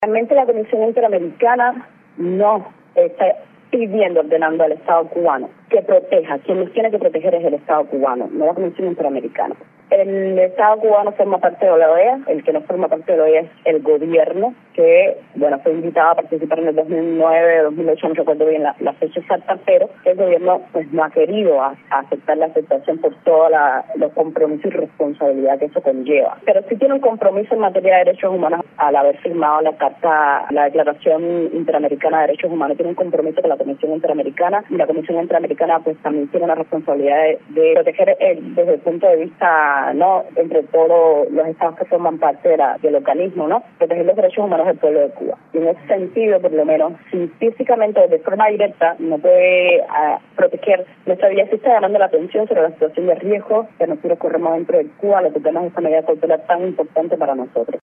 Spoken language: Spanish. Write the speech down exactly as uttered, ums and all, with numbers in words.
Realmente la Comisión Interamericana no está pidiendo, ordenando al Estado cubano que proteja. Quien nos tiene que proteger es el Estado cubano, no la Comisión Interamericana. El Estado cubano forma parte de la O E A, el que no forma parte de la O E A es el gobierno, que bueno fue invitado a participar en el dos mil nueve, dos mil ocho, no recuerdo bien la, la fecha exacta, pero el gobierno pues no ha querido a, a aceptar la aceptación por todos los compromisos y responsabilidad que eso conlleva. Pero sí tiene un compromiso en materia de derechos humanos al haber firmado la carta, la Declaración Interamericana de Derechos Humanos, tiene un compromiso con la Comisión Interamericana, y la Comisión Interamericana pues también tiene una responsabilidad de, de proteger el, desde el punto de vista no entre todos los estados que forman parte de la, del organismo, no proteger los derechos humanos del pueblo de Cuba. Y en ese sentido, por lo menos, si físicamente o de forma directa no puede uh, proteger nuestra vida, sí está llamando la atención sobre la situación de riesgo que nosotros corremos dentro de Cuba, lo que tenemos esta medida cautelar tan importante para nosotros.